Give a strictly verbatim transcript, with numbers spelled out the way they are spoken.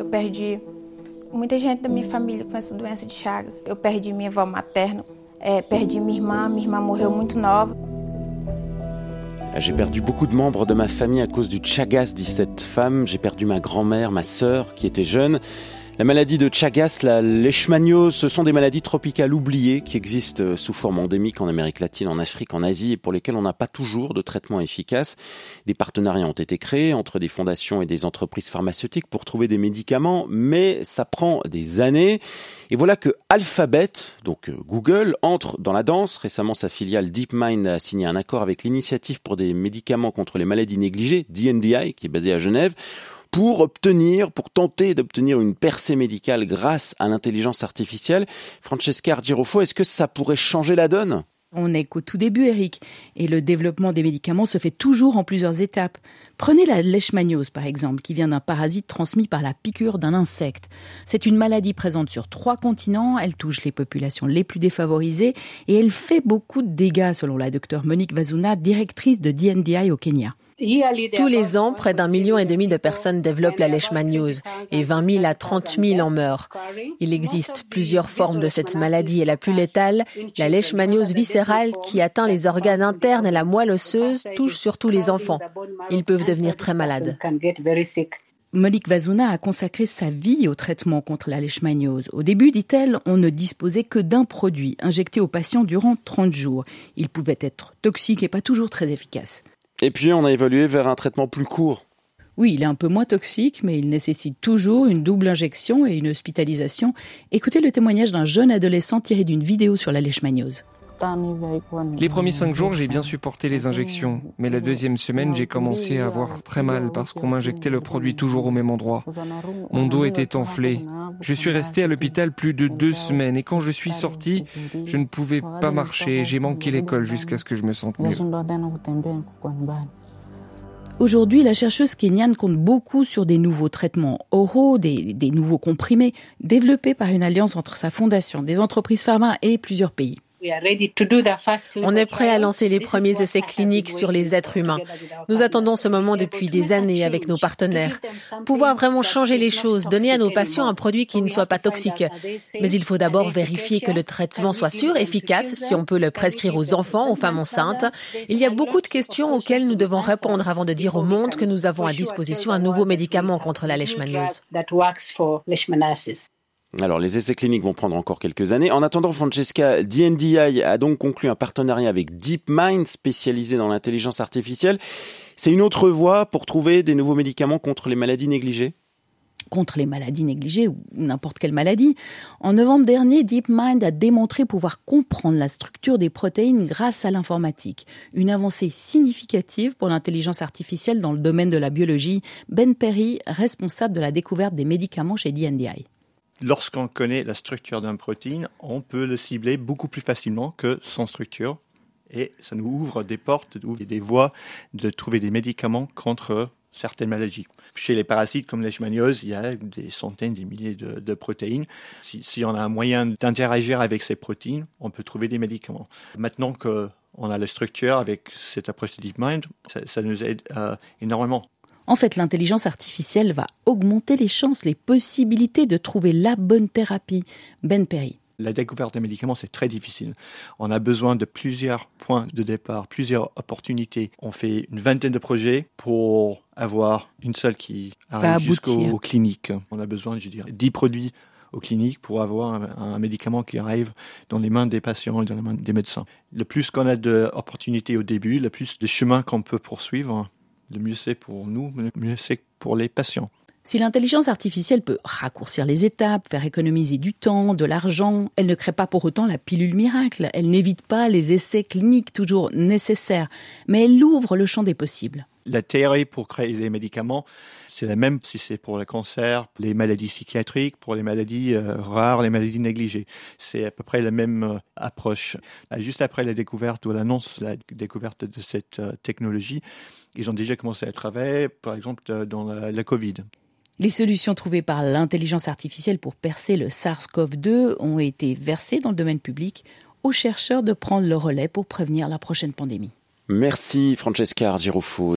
perdi muita gente da minha família com essa doença de Chagas. Eu perdi minha avó materna, é, perdi minha irmã, minha irmã morreu muito nova. J'ai perdu beaucoup de membres de ma famille à cause du Chagas, dit cette femme. J'ai perdu ma grand-mère, ma sœur, qui était jeune. La maladie de Chagas, la leishmaniose, ce sont des maladies tropicales oubliées qui existent sous forme endémique en Amérique latine, en Afrique, en Asie et pour lesquelles on n'a pas toujours de traitement efficace. Des partenariats ont été créés entre des fondations et des entreprises pharmaceutiques pour trouver des médicaments, mais ça prend des années. Et voilà que Alphabet, donc Google, entre dans la danse. Récemment, sa filiale DeepMind a signé un accord avec l'Initiative pour des médicaments contre les maladies négligées, D N D I, qui est basée à Genève, pour obtenir, pour tenter d'obtenir une percée médicale grâce à l'intelligence artificielle. Francesca Girofo, est-ce que ça pourrait changer la donne ? On n'est qu'au tout début, Eric, et le développement des médicaments se fait toujours en plusieurs étapes. Prenez la leishmaniose, par exemple, qui vient d'un parasite transmis par la piqûre d'un insecte. C'est une maladie présente sur trois continents, elle touche les populations les plus défavorisées et elle fait beaucoup de dégâts, selon la docteure Monique Vazuna, directrice de D N D I au Kenya. Tous les ans, près d'un million et demi de personnes développent la leishmaniose et vingt mille à trente mille en meurent. Il existe plusieurs formes de cette maladie et la plus létale, la leishmaniose viscérale qui atteint les organes internes et la moelle osseuse, touche surtout les enfants. Ils peuvent devenir très malades. Monique Vazuna a consacré sa vie au traitement contre la leishmaniose. Au début, dit-elle, on ne disposait que d'un produit injecté aux patients durant trente jours. Il pouvait être toxique et pas toujours très efficace. Et puis, on a évolué vers un traitement plus court. Oui, il est un peu moins toxique, mais il nécessite toujours une double injection et une hospitalisation. Écoutez le témoignage d'un jeune adolescent tiré d'une vidéo sur la leishmaniose. Les premiers cinq jours, j'ai bien supporté les injections. Mais la deuxième semaine, j'ai commencé à avoir très mal parce qu'on m'injectait le produit toujours au même endroit. Mon dos était enflé. Je suis resté à l'hôpital plus de deux semaines et quand je suis sorti, je ne pouvais pas marcher. J'ai manqué l'école jusqu'à ce que je me sente mieux. Aujourd'hui, la chercheuse kenyane compte beaucoup sur des nouveaux traitements oraux, des, des nouveaux comprimés, développés par une alliance entre sa fondation, des entreprises pharma et plusieurs pays. On est prêt à lancer les premiers essais cliniques sur les êtres humains. Nous attendons ce moment depuis des années avec nos partenaires. Pouvoir vraiment changer les choses, donner à nos patients un produit qui ne soit pas toxique. Mais il faut d'abord vérifier que le traitement soit sûr, efficace, si on peut le prescrire aux enfants, aux femmes enceintes. Il y a beaucoup de questions auxquelles nous devons répondre avant de dire au monde que nous avons à disposition un nouveau médicament contre la leishmaniose. Alors, les essais cliniques vont prendre encore quelques années. En attendant, Francesca, D N D I a donc conclu un partenariat avec DeepMind, spécialisé dans l'intelligence artificielle. C'est une autre voie pour trouver des nouveaux médicaments contre les maladies négligées ? Contre les maladies négligées ou n'importe quelle maladie. En novembre dernier, DeepMind a démontré pouvoir comprendre la structure des protéines grâce à l'informatique. Une avancée significative pour l'intelligence artificielle dans le domaine de la biologie. Ben Perry, responsable de la découverte des médicaments chez D N D I. Lorsqu'on connaît la structure d'une protéine, on peut le cibler beaucoup plus facilement que sans structure. Et ça nous ouvre des portes, ouvre des voies de trouver des médicaments contre certaines maladies. Chez les parasites comme la leishmaniose, il y a des centaines, des milliers de, de protéines. Si, si on a un moyen d'interagir avec ces protéines, on peut trouver des médicaments. Maintenant qu'on a la structure avec cette approche de DeepMind, ça, ça nous aide euh, énormément. En fait, l'intelligence artificielle va augmenter les chances, les possibilités de trouver la bonne thérapie. Ben Perry. La découverte des médicaments, c'est très difficile. On a besoin de plusieurs points de départ, plusieurs opportunités. On fait une vingtaine de projets pour avoir une seule qui arrive jusqu'aux cliniques. On a besoin, je dirais, dix produits aux cliniques pour avoir un, un médicament qui arrive dans les mains des patients et dans les mains des médecins. Le plus qu'on a d'opportunités au début, le plus de chemins qu'on peut poursuivre, le mieux c'est pour nous, le mieux c'est pour les patients. Si l'intelligence artificielle peut raccourcir les étapes, faire économiser du temps, de l'argent, elle ne crée pas pour autant la pilule miracle. Elle n'évite pas les essais cliniques toujours nécessaires, mais elle ouvre le champ des possibles. La théorie pour créer des médicaments, c'est la même si c'est pour le cancer, les maladies psychiatriques, pour les maladies euh, rares, les maladies négligées. C'est à peu près la même euh, approche. Juste après la découverte ou l'annonce, la découverte de cette euh, technologie, ils ont déjà commencé à travailler, par exemple, dans la, la Covid. Les solutions trouvées par l'intelligence artificielle pour percer le SARS-C o V deux ont été versées dans le domaine public aux chercheurs de prendre le relais pour prévenir la prochaine pandémie. Merci Francesca Girofo.